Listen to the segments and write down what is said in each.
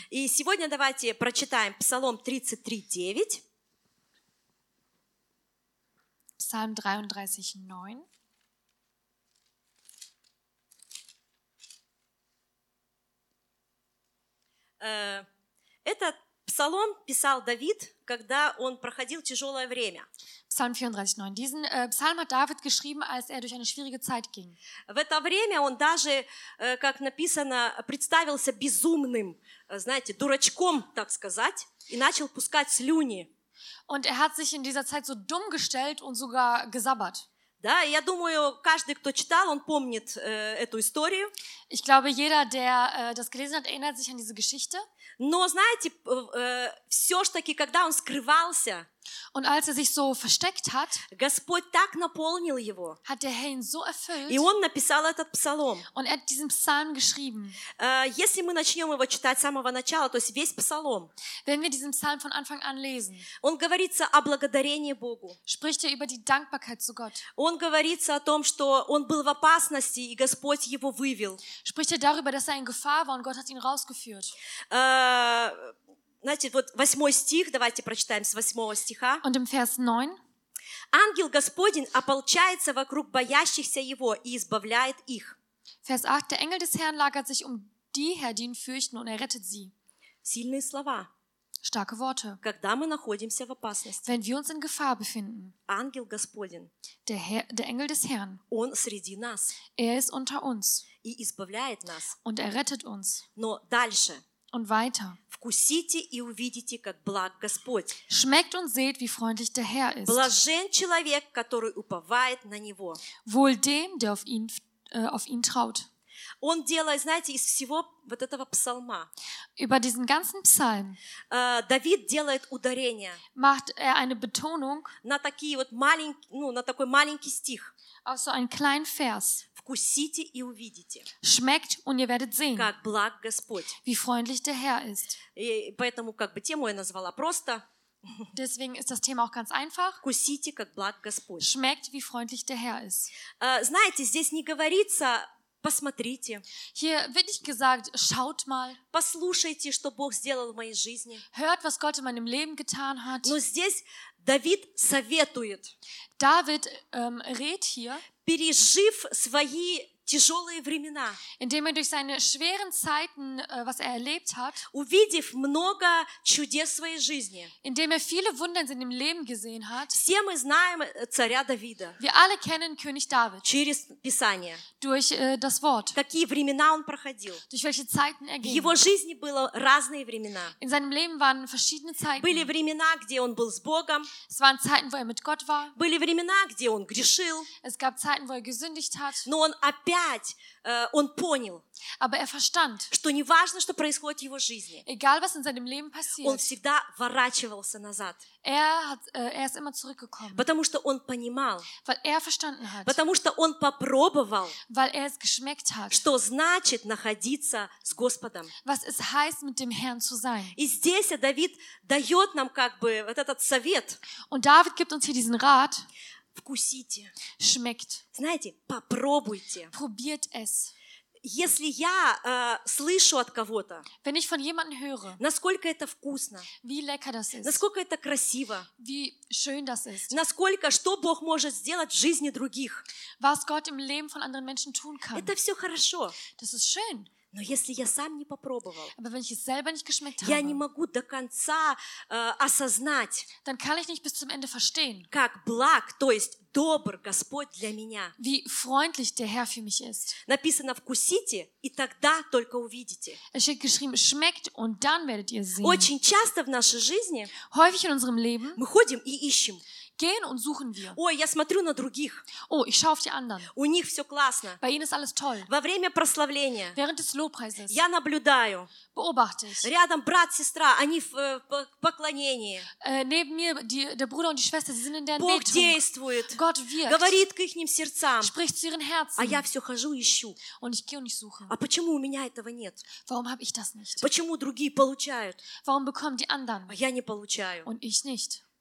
И сегодня давайте прочитаем Псалом 33:9. Psalm 33,9. Этот псалом писал Давид, когда он проходил тяжелое время. Psalm 34,9. Diesen Psalm hat David geschrieben, als er durch eine schwierige Zeit ging. В это время он даже, как написано, представился безумным, знаете, дурачком, так сказать, и начал пускать слюни. Und er hat sich in dieser Zeit so dumm gestellt und sogar gesabbert. Да, и я думаю, каждый, кто читал, он помнит эту историю. Ich glaube, jeder, der das gelesen hat, erinnert sich an diese Geschichte. Но, знаете, все-таки, когда он скрывался, Und als er sich so versteckt hat, Господь так наполнил его, hat der Herr ihn so erfüllt. и он написал этот псалом. Und er hat diesen Psalm geschrieben. Если мы начнем его читать с самого начала, то есть весь псалом, Wenn wir diesen Psalm von Anfang an lesen, он говорится о благодарении Богу. spricht er über die Dankbarkeit zu Gott. Он говорится о том, что он был в опасности, и Господь его вывел. Spricht er darüber, dass er in Gefahr war und Gott hat ihn rausgeführt. Знаете, вот 8 стих, давайте прочитаем с 8 стиха. Und im Vers 9, «Ангел Господень ополчается вокруг боящихся Его и избавляет их». Vers 8, der Engel des Herrn lagert sich um die her, die ihn fürchten, und er rettet sie. Сильные слова. Starke Worte. Когда мы находимся в опасности, Wenn wir uns in Gefahr befinden, ангел Господень, der Engel des Herrn, он среди нас er ist unter uns и избавляет нас. und er rettet uns. Но дальше. Und weiter. «Вкусите и увидите, как благ Господь. Schmeckt und seht, wie freundlich der Herr ist. Блажен человек, который уповает на Него». Wohl dem, der auf ihn traut. Он делает, знаете, из всего вот этого псалма, Über diesen ganzen Psalm Давид делает ударение macht er eine Betonung на такие вот маленькие, на такой маленький стих. auf so einen kleinen Vers. «Вкусите и увидите, Schmeckt und ihr werdet sehen, как благ Господь». wie freundlich der Herr ist. И поэтому тему я назвала просто Deswegen ist das Thema auch ganz einfach. «Вкусите, как благ Господь». Schmeckt, wie freundlich der Herr ist. Знаете, здесь не говорится «посмотрите», Hier wird nicht gesagt, schaut mal, «послушайте, что Бог сделал в моей жизни». hört, was Gott in meinem Leben getan hat. Но здесь Давид советует, David rät hier, пережив свои тяжелые времена, indem er durch seine schweren Zeiten, was er erlebt hat, увидев много чудес в своей жизни. indem er viele Wunder in seinem Leben gesehen hat. Все мы знаем царя Давида Wir alle kennen König David через Писание, durch das Wort, какие времена он проходил. durch welche Zeiten er В ging. его жизни было разные времена. In seinem Leben waren verschiedene Zeiten. Были времена, где он был с Богом, Es waren Zeiten, wo er mit Gott war. были времена, где он грешил, Es gab Zeiten, wo er gesündigt hat. но он опять он понял, Aber er verstand, что не важно, что происходит в его жизни, egal was in seinem Leben он passiert, всегда ворачивался назад, er ist immer zurückgekommen, потому что он понимал, weil er verstanden hat, потому что он попробовал, weil er es geschmeckt hat, что значит находиться с Господом. was es heißt, mit dem Herrn zu sein. И здесь Давид дает нам вот этот совет. Und David gibt uns hier diesen Rat, Вкусите. schmeckt, Знаете, попробуйте. probiert es. Если я слышу от кого-то, Wenn ich von jemandem höre, насколько это вкусно, wie lecker das ist, насколько это красиво, wie schön das ist, насколько, что Бог может сделать в жизни других, was Gott im Leben von anderen Menschen tun kann, это все хорошо. das ist schön. Но если я сам не попробовал, Aber wenn ich es selber nicht geschmeckt я не habe, могу до конца осознать, dann kann ich nicht bis zum Ende verstehen, как благ, то есть добр Господь для меня. wie freundlich der Herr für mich ist. Написано «вкусите», и тогда только увидите. Es steht geschrieben, schmeckt und dann werdet ihr sehen. Очень часто в нашей жизни Häufig in unserem Leben мы ходим и ищем. gehen und suchen wir. Ой, я смотрю на других, Oh, ich schaue auf die anderen. у них все классно. Bei ihnen ist alles toll. Во время прославления Während des Lobpreises я наблюдаю, beobachte ich. рядом брат, сестра, они в поклонении. Neben mir der Bruder und die Schwester, sie sind in der Бог Anbetung. действует, Gott wirkt, говорит к их сердцам, spricht zu ihren а я Herzen. все хожу и ищу. Und ich gehe und ich suche. А почему у меня этого нет? Warum habe ich das nicht? Почему другие получают, Warum bekommen die anderen а я не получаю? und ich nicht?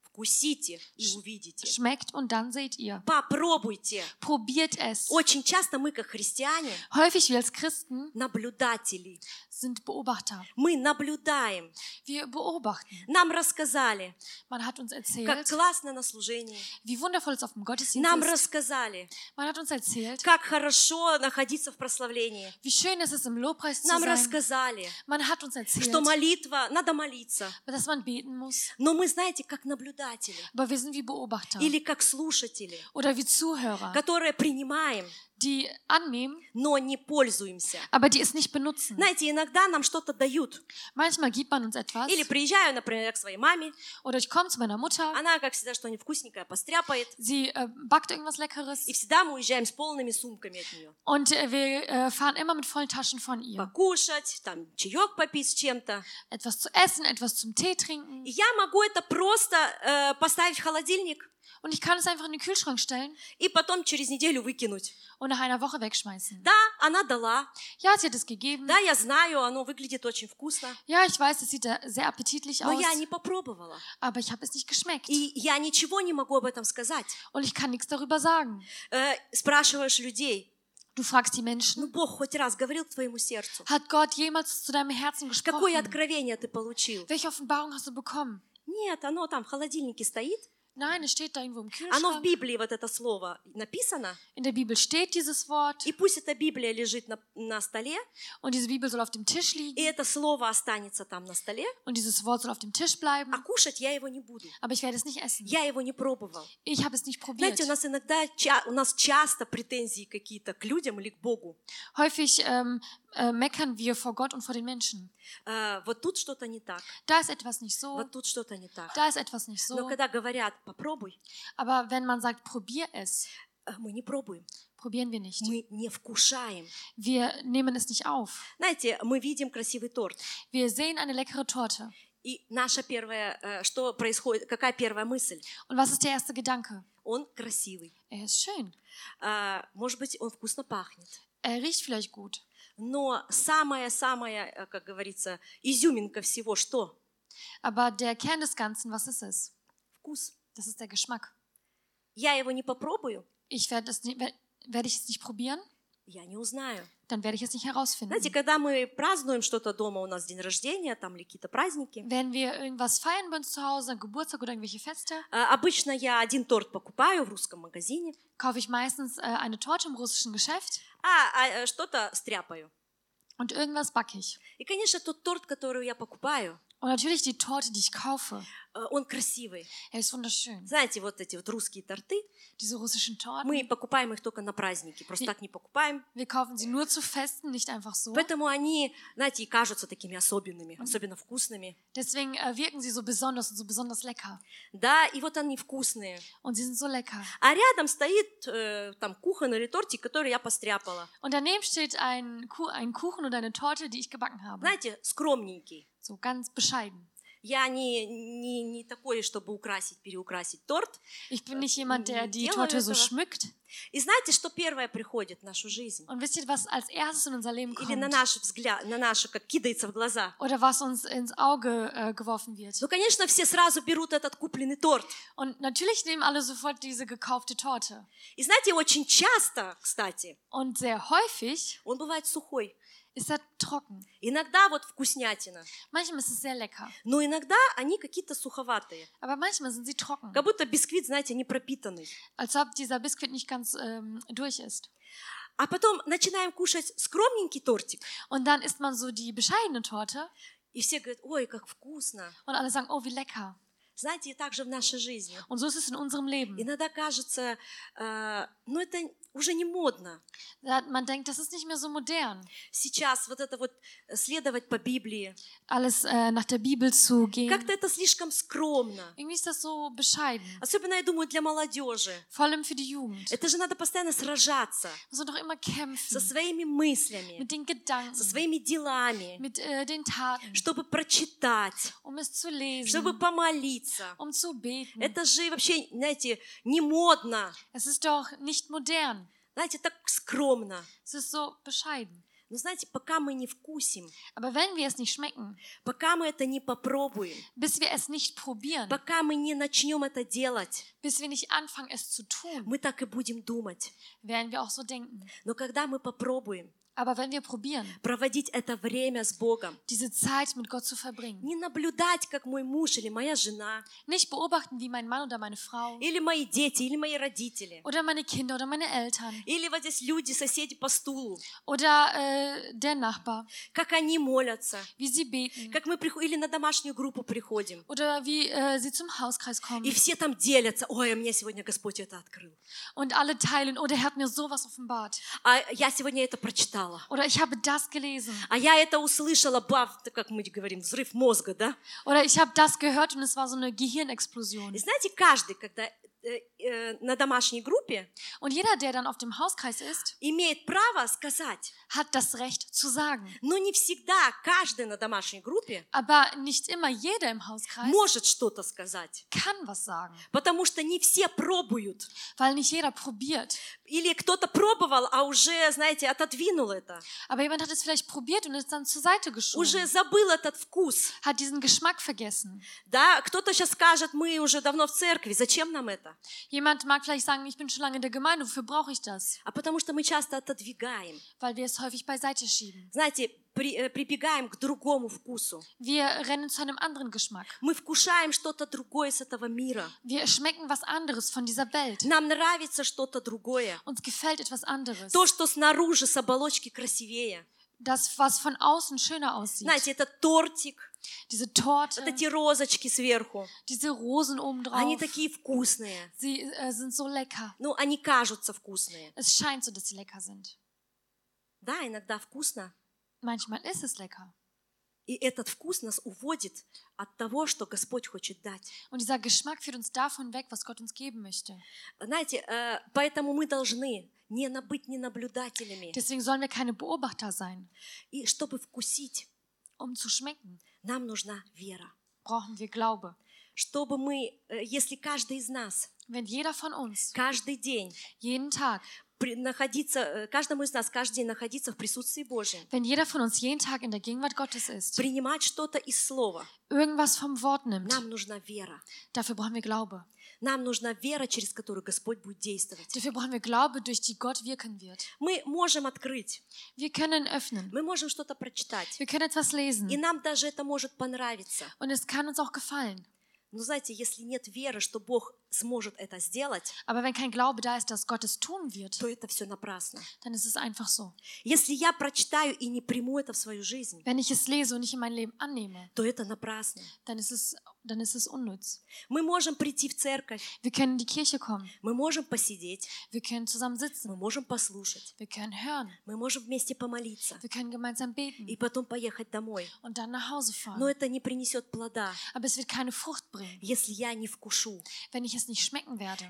Вкусите и увидите. Schmeckt und dann seht ihr. Попробуйте. Probiert es. Очень часто мы, как христиане, Häufig wir als Christen наблюдатели. sind Beobachter. Мы наблюдаем. Wir beobachten. Нам рассказали, Man hat uns как erzählt, классно на служении. wie wundervoll es auf dem Gottesdienst Нам ist. рассказали, Man hat uns erzählt, как хорошо находиться в прославлении. wie schön es ist, im Lobpreis zu Нам sein. рассказали, Man hat uns erzählt, что молитва, надо молиться. dass man beten muss. Но мы, знаете, как наблюдатели Aber wir sind wie Beobachter или как слушатели, oder wie Zuhörer, которые принимаем, die annehmen, но не пользуемся. aber die es nicht benutzen. Знаете, иногда нам что-то дают. Manchmal gibt man uns etwas. Или приезжаю, например, к своей маме, Oder ich komme zu meiner Mutter, она, как всегда, что-нибудь вкусненькое постряпает, sie backt irgendwas Leckeres и всегда мы уезжаем с полными сумками от нее. und wir fahren immer mit vollen Taschen von ihr. Покушать, там, чаек попить с чем-то. Etwas zu essen, etwas zum Tee trinken. И я могу это просто поставить в холодильник Und ich kann es einfach in den Kühlschrank stellen и потом через неделю выкинуть. und nach einer Woche wegschmeißen. Да, она дала. Ja, sie hat es gegeben. Да, я знаю, оно выглядит очень вкусно. Ja, ich weiß, es sieht sehr appetitlich Но aus, я не попробовала. aber ich habe es nicht geschmeckt. И я ничего не могу об этом сказать. Und ich kann nichts darüber sagen. Спрашиваешь людей, Du fragst die Menschen, ну Бог хоть раз говорил к твоему сердцу? hat Gott jemals zu deinem Herzen Какое gesprochen? откровение ты получил? Welche Offenbarung hast du bekommen? Нет, оно там в холодильнике стоит. Nein, es steht da irgendwo im Оно в Kühlschrank. Библии, вот это слово, написано. In der Bibel steht dieses Wort И пусть эта Библия лежит на столе, und diese Bibel soll auf dem Tisch и liegen это слово останется там на столе, und dieses Wort soll auf dem Tisch bleiben, а кушать я его не буду. aber ich werde es nicht essen. Я его не пробовал. Ich habe es nicht probiert. Знаете, у нас иногда, у нас часто претензии какие-то к людям или к Богу. Häufig meckern wir vor Gott und vor den Menschen. Вот тут что-то не так, Da ist etwas nicht so, вот тут что-то не так. da ist etwas nicht Но so. когда говорят, попробуй, Aber wenn man sagt, probier es, мы не пробуем, probieren wir nicht. мы не вкушаем. Wir nehmen es nicht auf. Знаете, мы видим красивый торт. Wir sehen eine leckere Torte. И наша первая, что происходит, какая первая мысль? Und was ist der erste Gedanke? Он красивый. Er ist schön. Может быть, он вкусно пахнет. Er riecht vielleicht gut. Но самая, как говорится, изюминка всего что? Aber der Kern des Ganzen, was ist es? Вкус. Das ist der Geschmack. Я его не попробую, Werde ich es nicht probieren, я не узнаю. dann werde ich es nicht herausfinden. Знаете, когда мы празднуем что-то дома, у нас день рождения там или какие-то праздники, Wenn wir irgendwas feiern bei uns zu Hause, Geburtstag oder irgendwelche Feste, обычно я один торт покупаю в русском магазине, kaufe ich meistens eine Torte im russischen Geschäft а что-то стряпаю. und irgendwas backe ich. И, конечно, тот торт, который я покупаю, Und natürlich die Torte, die ich kaufe, он красивый. er ist wunderschön. Знаете, вот эти вот русские торты, Diese russischen Torten, мы покупаем их только на праздники, просто так не покупаем. wir kaufen sie nur zu Festen, nicht einfach so. Поэтому они, знаете, и кажутся такими особенными, особенно вкусными. Deswegen wirken sie so besonders und so besonders lecker. Да, и вот они вкусные. Und sie sind so lecker. А рядом стоит там кухон или тортик, который я постряпала. Und daneben steht ein Kuchen oder eine Torte, die ich gebacken habe. Знаете, скромненький. So ganz bescheiden. Я не такой, чтобы переукрасить торт. Ich bin nicht jemand, der die делаю Torte so этого. schmückt. И знаете, что первое приходит в нашу жизнь? Und wisst ihr, was als erstes in unser Leben Или на kommt? наш взгляд, на наше, как кидается в глаза? Oder was uns ins Auge geworfen wird? Ну, конечно, все сразу берут этот купленный торт. Und natürlich nehmen alle sofort diese gekaufte Torte. И знаете, очень часто, кстати, Und sehr häufig он бывает сухой. ist er trocken. Иногда вот вкуснятина, Manchmal ist es sehr lecker, но иногда они какие-то суховатые. aber manchmal sind sie trocken. Как будто бисквит, знаете, не пропитанный. Als ob dieser Biskuit nicht ganz durch ist. А потом начинаем кушать скромненький тортик, Und dann isst man so die bescheidene Torte и все говорят, ой, как вкусно. und alle sagen, oh, wie lecker. Знаете, и так же в нашей жизни. Und so ist es in unserem Leben. Иногда кажется, ну это уже не модно. Man denkt, das ist nicht mehr so modern, Сейчас вот это вот следовать по Библии. alles nach der Bibel zu gehen. Как-то это слишком скромно. Irgendwie ist das so bescheiden. Особенно, я думаю, для молодежи. Vor allem für die Jugend. Это же надо постоянно сражаться Man soll doch immer kämpfen. со своими мыслями, Mit den Gedanken, со своими делами, mit den Taten, чтобы прочитать, um es zu lesen, чтобы помолиться. um zu beten. Это же вообще, знаете, не модно. Es ist doch nicht modern. Знаете, так скромно. Es ist so bescheiden. Но знаете, пока мы не вкусим, Aber wenn wir es nicht schmecken, пока мы это не попробуем, bis wir es nicht probieren, пока мы не начнем это делать, bis wir nicht anfangen, es zu tun, мы так и будем думать. werden wir auch so denken. Но когда мы попробуем Aber wenn wir probieren, проводить это время с Богом, diese Zeit mit Gott zu verbringen, не наблюдать, как мой муж или моя жена, nicht beobachten, wie mein Mann oder meine Frau или мои дети, или мои родители, oder meine Kinder oder meine Eltern или вот здесь люди, соседи по стулу, oder der Nachbar, как они молятся, wie sie beten как мы или на домашнюю группу приходим, oder wie sie zum Hauskreis kommen и все там делятся, ой, а мне сегодня Господь это открыл, und alle teilen, oder er hat mir sowas offenbart а я сегодня это прочитала, oder ich habe das gelesen а я это услышала, баф, как мы говорим, взрыв мозга, да? oder ich habe das gehört und es war so eine Gehirnexplosion. И знаете, каждый, когда на домашней группе, Und jeder, der dann auf dem Hauskreis ist, имеет право сказать, hat das Recht zu sagen. но не всегда каждый на домашней группе Aber nicht immer jeder im Hauskreis может что-то сказать, kann was sagen, потому что не все пробуют. weil nicht jeder probiert. Или кто-то пробовал, а уже, знаете, отодвинул это, Aber jemand hat es vielleicht probiert und ist dann zur Seite geschoben, уже забыл этот вкус. hat diesen Geschmack vergessen. Да, кто-то сейчас скажет, мы уже давно в церкви, зачем нам это? Jemand mag vielleicht sagen, ich bin schon lange in der Gemeinde, wofür brauche ich das? А потому что мы часто отодвигаем. Weil wir es häufig beiseite schieben. Знаете, прибегаем к другому вкусу. Wir rennen zu einem anderen Geschmack. Мы вкушаем что-то другое с этого мира. Wir schmecken was anderes von dieser Welt. Нам нравится что-то другое. Uns gefällt etwas anderes. То, что снаружи с оболочки красивее. Das, was von außen schöner aussieht. Знаете, это тортик, Diese вот Torte, эти розочки сверху. diese Rosen obendrauf. Они такие вкусные. Sie sind so lecker. Ну, они кажутся вкусные. Es scheint so, dass sie lecker sind. Да, иногда вкусно. Manchmal ist es lecker. И этот вкус нас уводит от того, что Господь хочет дать. Und dieser Geschmack führt uns davon weg, was Gott uns geben möchte. Знаете, поэтому мы должны быть не наблюдателями. Deswegen sollen wir keine Beobachter sein. И чтобы вкусить, Um zu schmecken, нам нужна вера. brauchen wir Glaube. Чтобы мы, если каждый из нас, Wenn jeder von uns каждый день jeden Tag, каждому из нас каждый день находиться в присутствии Божьем, wenn jeder von uns jeden Tag in der Gegenwart Gottes ist, принимать что-то из Слова, irgendwas vom Wort nimmt, нам нужна вера. dafür brauchen wir Glaube. Нам нужна вера, через которую Господь будет действовать. Dafür brauchen wir Glaube, durch die Gott wirken wird. Мы можем открыть, Wir können öffnen. мы можем что-то прочитать, Wir können etwas lesen. и нам даже это может понравиться. Und es kann uns auch gefallen. Но знаете, если нет веры, что Бог сможет это сделать, Aber wenn kein Glaube da ist, dass Gott es tun wird, то это все напрасно. dann ist es einfach so. Если я прочитаю и не приму это в свою жизнь, Wenn ich es lese und nicht in mein Leben annehme, то это напрасно. dann ist es unnütz. Мы можем прийти в церковь, Wir können in die Kirche kommen. мы можем посидеть, Wir können zusammen sitzen. мы можем послушать, Wir können hören. мы можем вместе помолиться Wir können gemeinsam beten и потом поехать домой. und dann nach Hause Но fahren. это не принесет плода, Aber es wird keine Frucht bringen, если я не вкушу. wenn ich es nicht schmecken werde.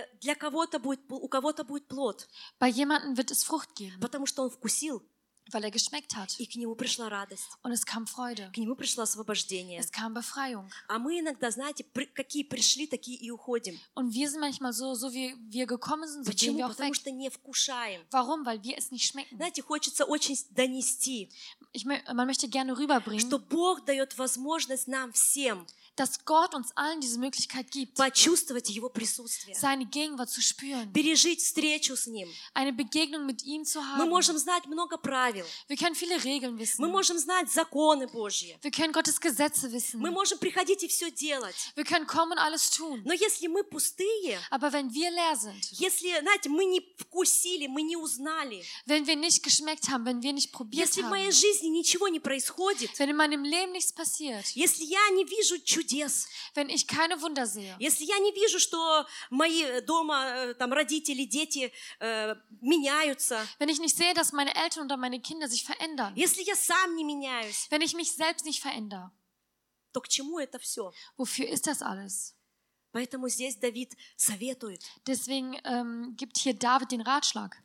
У кого-то будет плод, Bei jemandem wird es Frucht geben, потому что он вкусил, weil er geschmeckt hat. и к нему пришла радость, Und es kam Freude. к нему пришло освобождение. Es kam Befreiung. А мы иногда, знаете, какие пришли, такие и уходим. Und wir sind manchmal so wie wir gekommen sind, so gehen Почему? wir auch Потому weg. что не вкушаем. Warum? Weil wir es nicht schmecken. Знаете, хочется очень донести, Man möchte gerne rüberbringen, что Бог дает возможность нам всем dass Gott uns allen diese Möglichkeit gibt, почувствовать Его присутствие, seine Gegenwart zu spüren, пережить встречу с Ним. eine Begegnung mit ihm zu Мы haben. можем знать много правил, Wir können viele Regeln мы wissen. можем знать законы Божьи, Wir können Gottes Gesetze wissen. мы можем приходить и все делать. Wir können kommen und alles tun. Но если мы пустые, Aber wenn wir leer sind, если, знаете, мы не вкусили, мы не узнали, wenn wir nicht geschmeckt haben, wenn wir nicht probiert если в haben, моей жизни ничего не происходит, wenn in meinem Leben nichts passiert, если я не вижу чудес, wenn ich keine Wunder sehe, если я не вижу, что мои дома там родители, дети меняются, wenn ich nicht sehe, dass meine Eltern oder meine Kinder sich verändern, если я сам не меняюсь, wenn ich mich selbst nicht verändere, то к чему это все? wofür ist das alles? Поэтому здесь Давид советует: Deswegen gibt hier David den Ratschlag.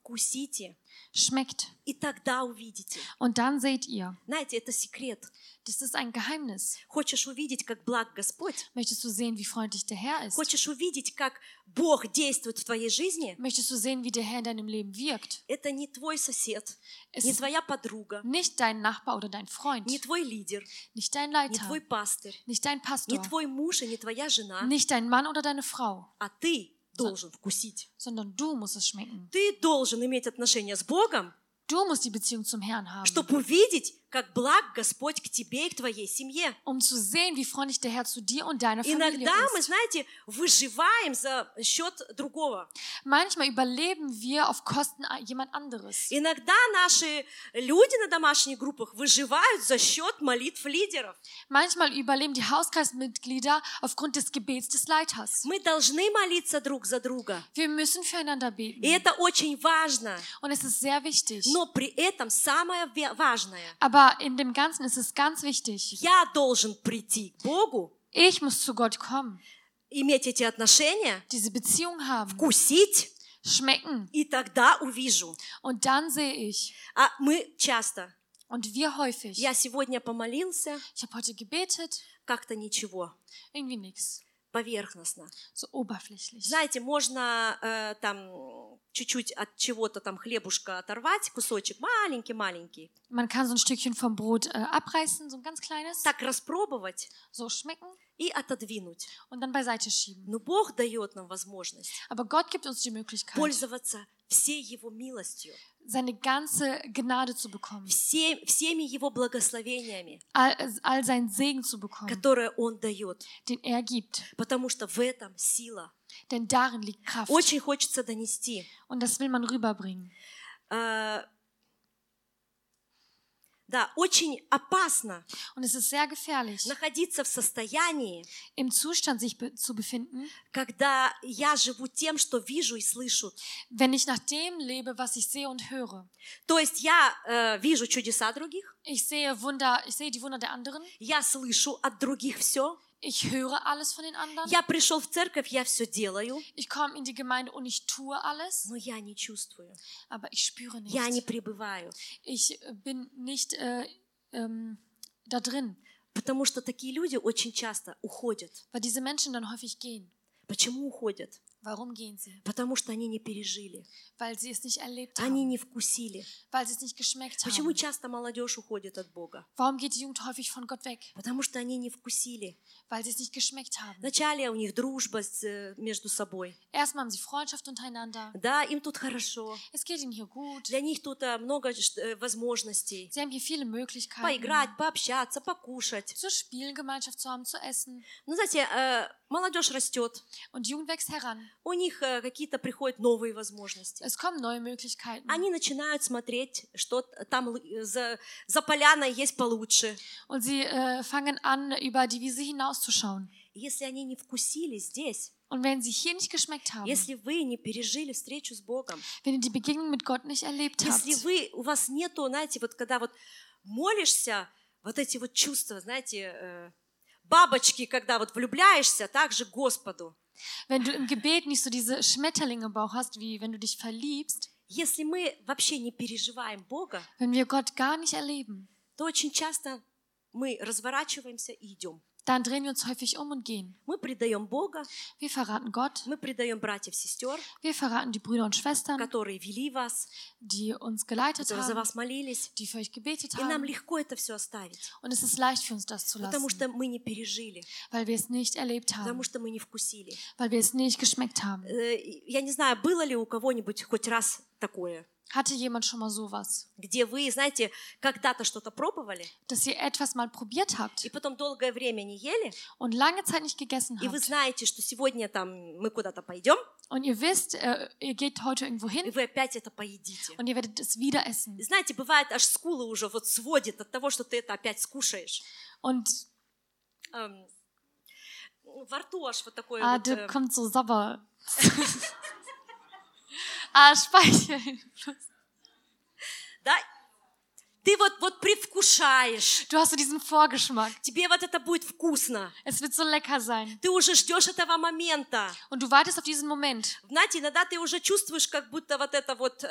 вкусите, Schmeckt. и тогда увидите. Und dann seht ihr. Знаете, это секрет. Das ist ein Geheimnis. Хочешь увидеть, как благ Господь? Möchtest du sehen, wie freundlich der Herr ist? Хочешь увидеть, как Бог действует в твоей жизни? Möchtest du sehen, wie der Herr in deinem Leben wirkt? Это не твой сосед, Es не ist твоя подруга, nicht dein Nachbar oder dein Freund, не твой лидер, nicht dein не Leiter, твой пастырь, nicht dein не Pastor, твой муж и не твоя жена, nicht dein Mann oder deine Frau, а ты должен вкусить. sondern du musst es schmecken. Ты должен иметь отношения с Богом, Du musst die Beziehung zum Herrn haben, чтобы увидеть, как благ Господь к тебе и к твоей семье. um zu sehen, wie freundlich der Herr zu dir und deiner Familie Иногда мы, ist. знаете, выживаем за счет другого. Manchmal überleben wir auf Kosten jemand anderes. Иногда наши люди на домашних группах выживают за счет молитв лидеров. Manchmal überleben die Hauskreismitglieder aufgrund des Gebets des Leiters. Мы должны молиться друг за друга. Wir müssen füreinander И beten. это очень важно. Und es ist sehr wichtig. Но при этом самое важное. Aber in dem Ganzen ist es ganz wichtig. Я должен прийти к Богу, Ich muss zu Gott kommen, иметь эти отношения, diese Beziehung haben, вкусить, schmecken. и тогда увижу. Und dann sehe ich. А мы часто. Und wir häufig. Я сегодня помолился, Ich habe heute gebetet, как-то ничего, irgendwie nichts. поверхностно. So oberflächlich. Знаете, можно там чуть-чуть от чего-то там хлебушка оторвать, кусочек маленький-маленький, Man kann so ein Stückchen vom Brot abreißen, so ein ganz kleines, так распробовать so schmecken и отодвинуть. und dann beiseite schieben. Но Бог дает нам возможность Aber Gott gibt uns die Möglichkeit, пользоваться всей Его милостью, seine ganze Gnade zu bekommen, всеми Его благословениями, all seinen Segen zu bekommen, которые Он дает, den er gibt. потому что в этом сила. Denn darin liegt Kraft. Очень хочется донести. Und das will man rüberbringen. Да, очень опасно Und es ist sehr gefährlich, находиться в состоянии, im Zustand sich zu befinden, когда я живу тем, что вижу и слышу. wenn ich nach dem lebe, was ich sehe und höre. То есть я вижу чудеса других, Ich sehe die Wunder der anderen. я слышу от других все. Ich höre alles von den anderen. Я пришел в церковь, я все делаю, Ich komme in die Gemeinde und ich tue alles, но я не чувствую, aber ich spüre я не nichts. пребываю. Ich bin nicht da drin, Потому что такие люди очень часто уходят. weil diese Menschen dann häufig gehen. Почему уходят? Warum gehen sie? Потому что они не пережили, Weil sie es nicht erlebt они haben, не вкусили. weil sie es nicht geschmeckt Почему haben. часто молодежь уходит от Бога? Warum geht die Jugend häufig von Gott weg? Потому что они не вкусили. Weil sie es nicht geschmeckt haben. Вначале у них дружба между собой. Erstmal haben sie Freundschaft untereinander. Да, им тут хорошо. Es geht ihnen hier gut. Для них тут много возможностей. Sie haben hier viele Möglichkeiten, Поиграть, пообщаться, покушать. zu spielen, Gemeinschaft zu haben, zu essen. Ну, знаете, молодежь растет. Und die Jugend wächst heran. У них какие-то приходят новые возможности. Es kommen neue Möglichkeiten. Они начинают смотреть, что там за поляной есть получше. Und sie fangen an, über die Wiese hinauszuschauen. Если они не вкусили здесь, Und wenn sie hier nicht geschmeckt haben, если вы не пережили встречу с Богом, wenn ihr die Begegnung mit Gott nicht erlebt habt, если у вас нету, знаете, вот когда вот молишься, вот эти вот чувства, знаете, бабочки, когда вот влюбляешься, так же Господу. wenn du im Gebet nicht so diese Schmetterlinge im Bauch hast, wie wenn du dich verliebst, Если мы вообще не переживаем Бога, wenn wir Gott gar nicht erleben, то очень часто мы разворачиваемся и идем. dann drehen wir uns häufig um und gehen. Мы предаем Бога, Wir verraten Gott, мы предаем братьев, сестер, wir verraten die Brüder und Schwestern, которые вели вас, die uns geleitet которые за haben, вас молились. die für euch gebetet И нам haben. легко это все оставить, Und es ist leicht für uns, das zu потому lassen, что мы не пережили, weil wir es nicht erlebt haben, потому что мы не вкусили. weil wir es nicht geschmeckt haben. Я не знаю, было ли у кого-нибудь хоть раз такое, Hatte jemand schon mal sowas, где вы, знаете, когда-то что-то пробовали, dass ihr etwas mal probiert habt и потом долгое время не ели, und lange Zeit nicht gegessen и вы habt знаете, что сегодня там мы куда-то пойдем, und ihr wisst, ihr geht heute irgendwo и hin вы опять это поедите. und ihr werdet es wieder essen. И знаете, бывает, аж скулы уже вот сводит от того, что ты это опять скушаешь. Und Во рту аж вот такое вот... da kommt so Sabber. Speichel. Да, Ты вот предвкушаешь. Du hast so diesen Vorgeschmack. Тебе вот это будет вкусно. Es wird so lecker sein. Ты уже ждешь этого момента. Und du wartest auf diesen Moment. Знаете, иногда ты уже чувствуешь, как будто вот это вот,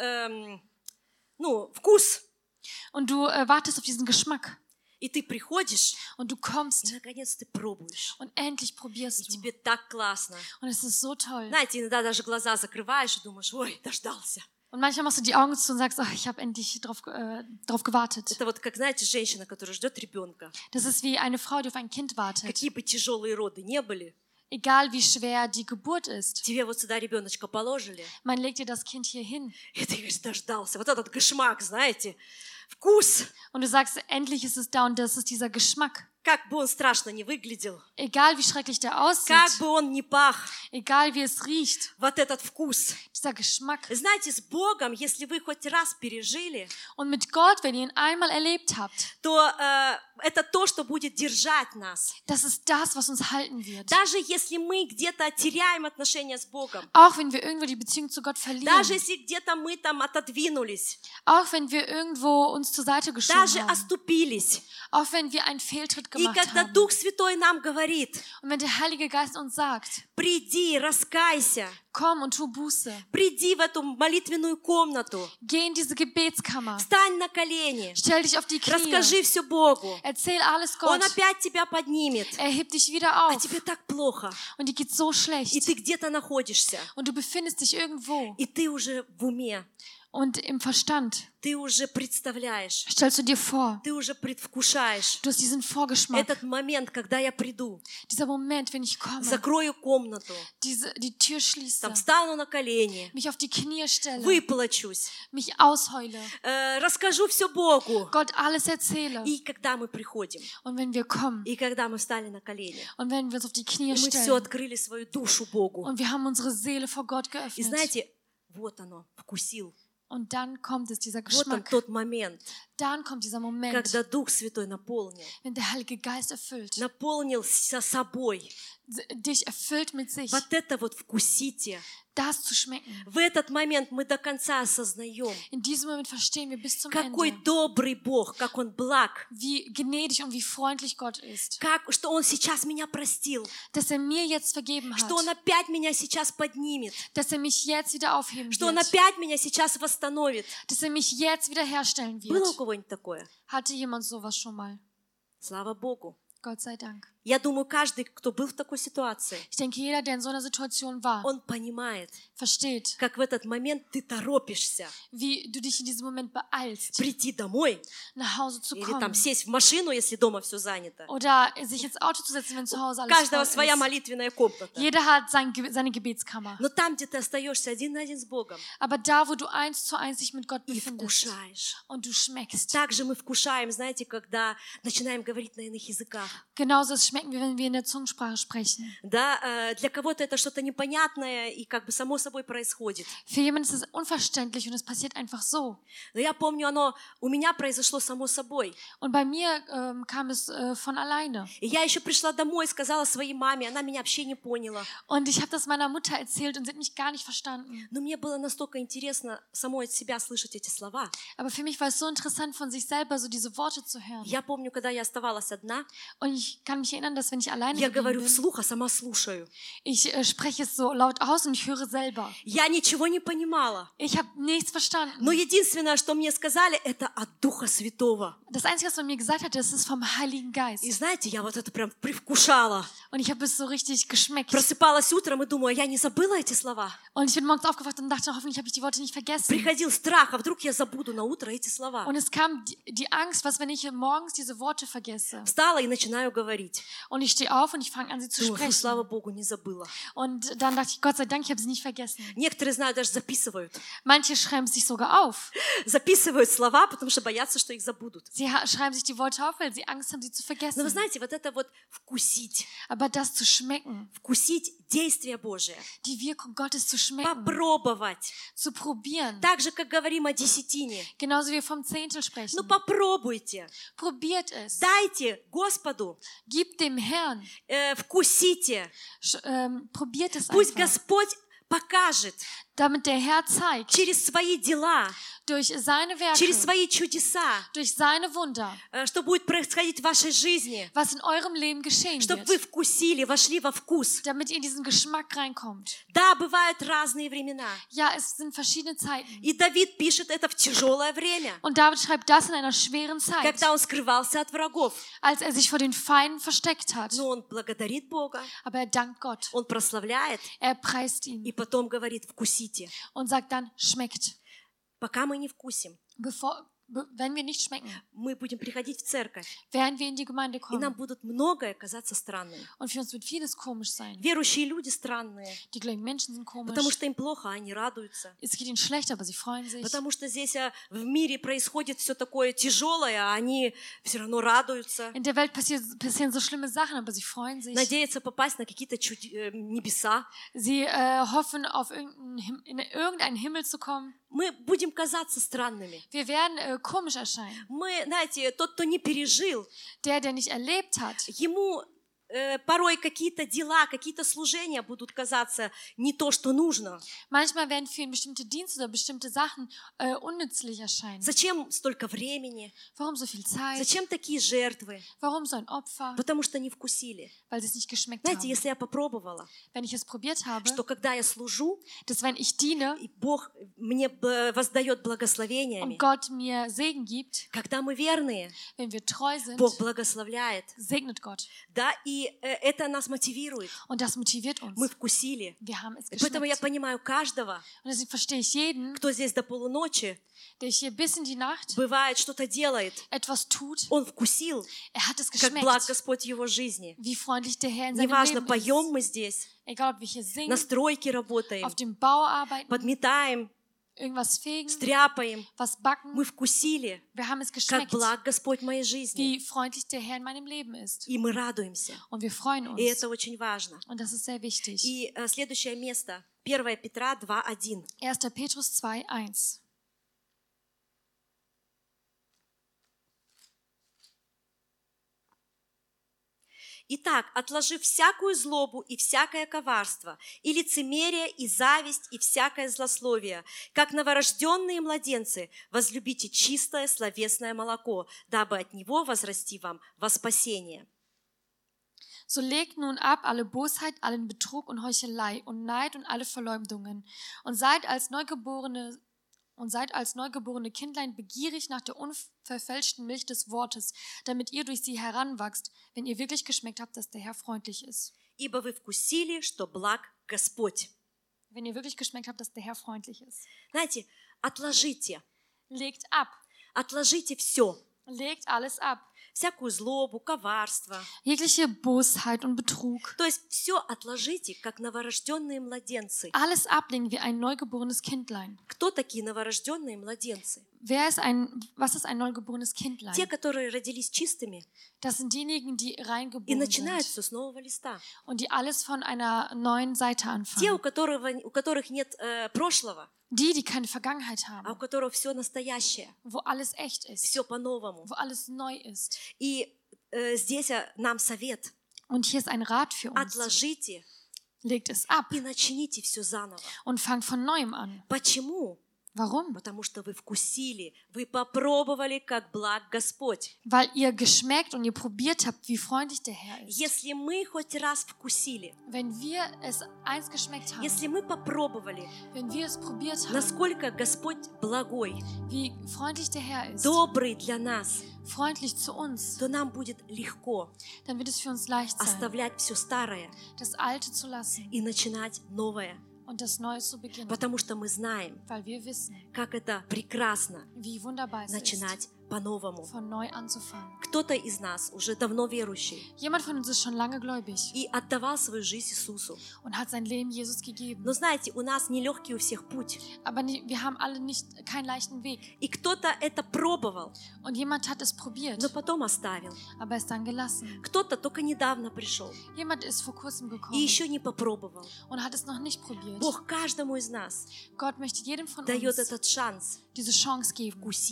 вкус. Und du wartest auf diesen Geschmack. И ты приходишь, Und du и kommst наконец ты пробуешь. und endlich И probierst du. тебе так классно. Und es ist so toll. Знаете, иногда даже глаза закрываешь и думаешь, ой, дождался. Und manchmal machst du die Augen zu und sagst, oh, ich habe endlich drauf gewartet. Это вот как, знаете, женщина, которая ждет ребенка. Das ist wie eine Frau, die auf ein Kind wartet. Какие бы тяжелые роды не были, Egal wie schwer die Geburt ist. тебе вот сюда ребеночка положили, Man legt dir das Kind hier hin. и ты говоришь, дождался. Вот этот кошмак, знаете, вкус. Und du sagst, endlich ist es da und das ist dieser Geschmack. Как бы он страшно не выглядел, Egal wie schrecklich der aussieht. как бы он ни пах, Egal wie es riecht. вот этот вкус. Dieser Geschmack. Знаете, с Богом, если вы хоть раз пережили, Und mit Gott, wenn ihr ihn einmal erlebt habt, то это то, что будет держать нас. das ist das, was uns halten wird. Даже если мы где-то теряем отношения с Богом, Auch wenn wir irgendwo die Beziehung zu Gott даже verlieren. если где-то мы там отодвинулись, Auch wenn wir irgendwo uns zur Seite geschoben даже haben. оступились. Auch wenn wir einen Fehltritt И gemacht когда haben. Дух Святой нам говорит, Und wenn der Heilige Geist uns sagt, приди, раскайся, komm und tu Buße. приди в эту молитвенную комнату, Geh in diese Gebetskammer. встань на колени, Stell dich auf die Knie. расскажи все Богу. Erzähl alles Он Gott. опять тебя поднимет, Er hebt dich wieder а auf. тебе так плохо, Und dir geht's so и schlecht. ты где-то находишься, Und du befindest dich irgendwo. и ты уже в уме, Und im Verstand ты уже представляешь, stellst du dir vor, ты уже предвкушаешь du hast diesen Vorgeschmack. этот момент, когда я приду, Dieser Moment, wenn ich komme, закрою комнату, die Tür schließe, там встану на колени, mich auf die Knie stelle, выплачусь, mich ausheule, расскажу все Богу. Gott alles erzähle. И когда мы приходим, Und wenn wir kommen и когда мы встали на колени, und wenn wir uns auf die Knie и мы все stellen открыли свою душу Богу, und wir haben unsere Seele vor Gott и geöffnet, знаете, вот оно, вкусил. und dann kommt es, dieser Вот он Geschmack, тот момент, dann kommt dieser Moment, когда Дух Святой наполнил wenn der Heilige Geist erfüllt, наполнил собой. dich erfüllt mit sich, Вот это вот вкусите. das zu schmecken. В этот момент мы до конца осознаем, In diesem Moment verstehen wir bis zum какой Ende, добрый Бог, как Он благ, wie gnädig und wie freundlich Gott ist, что Он сейчас меня простил, dass er mir jetzt vergeben hat, что Он опять меня сейчас поднимет, dass er mich jetzt wieder aufheben что Он wird, опять меня сейчас восстановит. dass er mich jetzt wieder herstellen Было у wird. кого-нибудь такое? Hatte jemand sowas schon mal? Слава Богу. Gott sei Dank. Я думаю, каждый, кто был в такой ситуации, Ich denke, jeder, der in so einer Situation war, он понимает, versteht, как в этот момент ты торопишься wie du dich in diesem Moment beeilst, прийти домой nach Hause zu или там kommen сесть в машину, если дома все занято. oder sich ins Auto zu setzen, wenn zu Hause У alles каждого voll своя ist. молитвенная комната. Jeder hat seine Gebetskammer. Но там, где ты остаешься один на один с Богом Aber da, wo du 1:1 dich mit Gott и befindest вкушаешь. und du schmeckst, Также мы вкушаем, знаете, когда начинаем говорить на иных языках. genauso schmecken wir, wenn wir in der Zungensprache sprechen. Да, для кого-то это что-то непонятное и как бы само собой происходит. Für jemanden ist es unverständlich und es passiert einfach so. Но я помню, оно у меня произошло само собой. Und bei mir kam es von alleine. И я еще пришла домой, сказала своей маме, она меня вообще не поняла. Und ich habe das meiner Mutter erzählt und sie hat mich gar nicht verstanden. Но мне было настолько интересно самой от себя слышать эти слова. Aber für mich war es so interessant, von sich selber so diese Worte zu hören. Я помню, когда я оставалась одна, Und ich kann mich erinnern, dass wenn ich alleine я geblieben говорю bin, вслух, а сама слушаю. ich spreche es so laut aus und ich höre selber. Я ничего не понимала. Ich habe nichts Но verstanden. единственное, что мне сказали, это от Духа Святого. Das Einzige, was man mir gesagt hat, das ist vom Heiligen Geist. И знаете, я вот это прям привкушала. Und ich habe es so richtig geschmeckt. Просыпалась утром и думаю, я не забыла эти слова. Und ich bin morgens aufgewacht und dachte, hoffentlich habe ich die Worte nicht vergessen. Приходил страх, а вдруг я забуду на утро эти слова. Und es kam die Angst, was, wenn ich morgens diese Worte vergesse. Встала и начинаю говорить. Und ich stehe auf und ich fange an, sie zu Думаю, фу, слава sprechen. Богу, не забыла. Und dann dachte ich, Gott sei Dank, ich habe sie nicht vergessen. Некоторые, знаю, даже записывают. Manche schreiben sich sogar auf. Записывают слова, потому что боятся, что их забудут. Sie schreiben sich die Worte auf, weil sie Angst haben, sie zu Но вы vergessen. знаете, вот это вот вкусить. Aber das zu schmecken, Вкусить действие Божие. die Wirkung Gottes zu schmecken, Попробовать. zu probieren, Так же, как говорим о десятине. genauso wie wir vom Zehntel sprechen. Ну попробуйте. Probiert es. Дайте Господу. Gebt dem Herrn. Вкусите. Probiert es Пусть einfach. Господь покажет. damit der Herr zeigt, через свои дела, durch seine через Werke, свои чудеса, durch seine Wunder, что будет происходить в вашей жизни, was in eurem Leben geschehen чтобы вы wird, вкусили, вошли во вкус. damit ihr in diesen Geschmack reinkommt. Да, bывают разные времена. Ja, es sind verschiedene Zeiten. И Давид пишет это в тяжелое время, Und David schreibt das in einer schweren Zeit, когда он скрывался от врагов. als er sich vor den Feinden versteckt hat. Но он благодарит Бога, Aber er dankt Gott. он прославляет Er preist ihn и потом говорит: вкусите. und sagt dann, schmeckt. Пока мы не вкусим, Wenn wir nicht schmecken, мы будем приходить в церковь, werden wir in die Gemeinde и нам kommen. будут многое казаться странным. Und für uns wird vieles komisch sein. Верующие люди странные, Die gläubigen Menschen sind потому komisch. что им плохо, а они радуются. Es geht ihnen schlecht, aber sie freuen sich. Потому что здесь в мире происходит все такое тяжелое, а они все равно радуются. In der Welt passieren so schlimme Sachen, aber sie freuen sich. Надеются попасть на какие-то небеса. Sie hoffen, auf in irgendeinen Himmel zu kommen. Мы будем казаться странными. Wir werden komisch erscheinen. Мы, знаете, тот, кто не пережил, Der nicht erlebt hat, ему порой какие-то дела, какие-то служения будут казаться не то, что нужно. manchmal werden für ihn bestimmte Dienste oder bestimmte Sachen unnützlich erscheinen. Зачем столько времени? Warum so viel Zeit? Зачем такие жертвы? Warum so ein Opfer? Потому что не вкусили. Weil sie es nicht geschmeckt Знаете, haben. если я попробовала, Wenn ich es probiert habe, что когда я служу, dass wenn ich diene и Бог мне воздает благословениями, und Gott mir Segen gibt, когда мы верные, wenn wir treu sind, Бог благословляет. segnet Gott. Да, и это нас мотивирует. Und das motiviert uns. Мы вкусили. Wir haben es И поэтому я geschmeckt. понимаю каждого, Und deswegen verstehe ich jeden, кто здесь до полуночи der hier bis in die Nacht бывает что-то делает. etwas tut. Он вкусил, Er hat es как благ geschmeckt, Господь в его жизни. wie freundlich der Herr in seinem Неважно, Leben поем ist. мы здесь, Egal, ob wir hier singen, на стройке работаем, auf dem Bau arbeiten, подметаем, irgendwas fegen, стряпаем. was backen. Мы вкусили, Wir haben es как geschmeckt, благ Господь в моей жизни. wie freundlich der Herr in meinem Leben ist. И мы радуемся. Und wir freuen И uns. это очень важно. Und das ist sehr wichtig. И следующее место. 1 Петра 2:1. 1. Petrus 2,1. Итак, отложив всякую злобу и всякое коварство, и лицемерие, и зависть, и всякое злословие, как новорожденные младенцы, возлюбите чистое словесное молоко, дабы от него возрасти вам во спасение. So legt nun ab alle Bosheit, allen Betrug und Heuchelei und Neid und alle Verleumdungen und seid als neugeborene Kindlein begierig nach der unverfälschten Milch des Wortes, damit ihr durch sie heranwachst, wenn ihr wirklich geschmeckt habt, dass der Herr freundlich ist. Ибо вы вкусили, что благ Господь. Wenn ihr wirklich geschmeckt habt, dass der Herr freundlich ist. Знаете, отложите, Legt ab. отложите все. Legt alles ab. Всякую злобу, коварство. Jegliche Bosheit und Betrug. То есть все отложите, как новорожденные младенцы. Alles ablegen wie ein neugeborenes Kindlein. Кто такие новорожденные младенцы? Was ist ein neugeborenes Kindlein? Те, которые родились чистыми Das sind diejenigen, die и reingeboren начинают sind все с нового листа. und die alles von einer neuen Seite Те, anfangen. у которых нет прошлого, Die keine Vergangenheit а у haben, которых все настоящее, wo alles echt ist, все по-новому. wo alles neu ist. И здесь нам совет. Und hier ist ein Rat für uns. Отложите Legt es ab и начните все заново. und fangt von neuem an. Почему? Warum? Потому что вы вкусили, вы попробовали, как благ Господь. Weil ihr geschmeckt und ihr probiert habt, wie freundlich der Herr ist. Если мы хоть раз вкусили, Wenn wir es eins geschmeckt haben, если мы попробовали, wenn wir es probiert haben, насколько Господь благой, wie freundlich der Herr ist, добрый для нас, freundlich zu uns, то нам будет легко dann wird es für uns leicht sein, оставлять все старое das Alte zu lassen и начинать новое. und das Neue zu beginnen. Потому что мы знаем, Weil wir wissen, как это прекрасно wie wunderbar es ist, начинать по-новому. von neu anzufangen. Кто-то из нас уже давно верующий Jemand von uns ist schon lange gläubig и отдавал свою жизнь Иисусу. und hat sein Leben Jesus gegeben. Но знаете, у нас нелегкий у всех путь. Aber wir haben alle keinen leichten Weg. И кто-то это пробовал, Und jemand hat es probiert, но потом оставил. aber es dann gelassen. Кто-то только недавно пришел Jemand ist vor kurzem и gekommen еще не попробовал. und hat es noch nicht probiert. Бог каждому из нас Gott möchte jedem von дает uns этот шанс diese Chance geben, вкусить.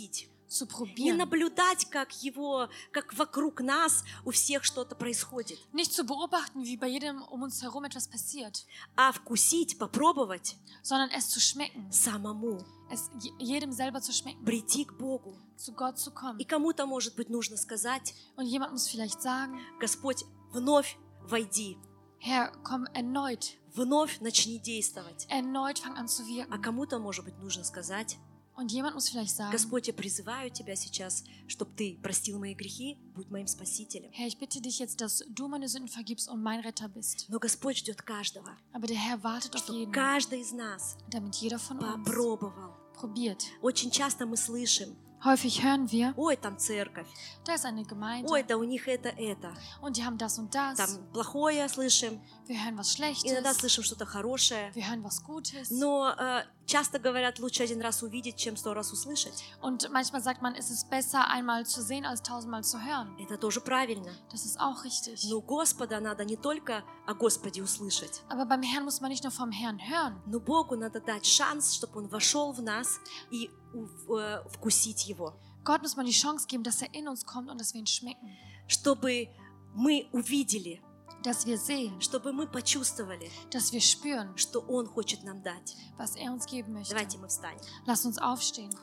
zu Не probieren. наблюдать, как вокруг нас у всех что-то происходит, Nicht zu beobachten, wie bei jedem um uns herum etwas passiert, а вкусить, попробовать sondern es zu schmecken, самому, es jedem selber zu schmecken, прийти к Богу. zu Gott zu И kommen. кому-то, может быть, нужно сказать: Und jemand muss vielleicht sagen, Господь, вновь войди, Herr, komm erneut, вновь начни действовать. erneut fang an zu А wirken. кому-то, может быть, нужно сказать: Und jemand muss vielleicht sagen, Господь, я призываю Тебя сейчас, чтобы Ты простил мои грехи, будь моим Спасителем. Herr, ich bitte dich jetzt, dass du meine Sünden vergibst und mein Retter bist. Но Господь ждет каждого, Aber der Herr wartet auf чтобы jeden, каждый из нас damit jeder von uns попробовал. probiert. Очень часто мы слышим: Häufig hören wir, ой, там церковь, da ist eine Gemeinde ой, да у них это. und die haben das und das. Там плохое слышим, Wir hören was иногда Schlechtes, слышим что-то хорошее. wir hören was Gutes. Но часто говорят, лучше один раз увидеть, чем 100 раз услышать. Und manchmal sagt man, es ist besser, einmal zu sehen, als 1000-mal zu hören. Это тоже правильно. Das ist auch richtig. Но Господа надо не только о Господе услышать, Aber beim Herrn muss man nicht nur vom Herrn hören, но Богу надо дать шанс, чтобы Он вошел в нас и вкусить Его. Gott muss man die Chance geben, dass er in uns kommt und dass wir ihn schmecken. Чтобы мы увидели, Dass wir sehen, чтобы мы почувствовали, dass wir spüren, что Он хочет нам дать. was er uns geben möchte. Давайте мы встанем. Lass uns aufstehen.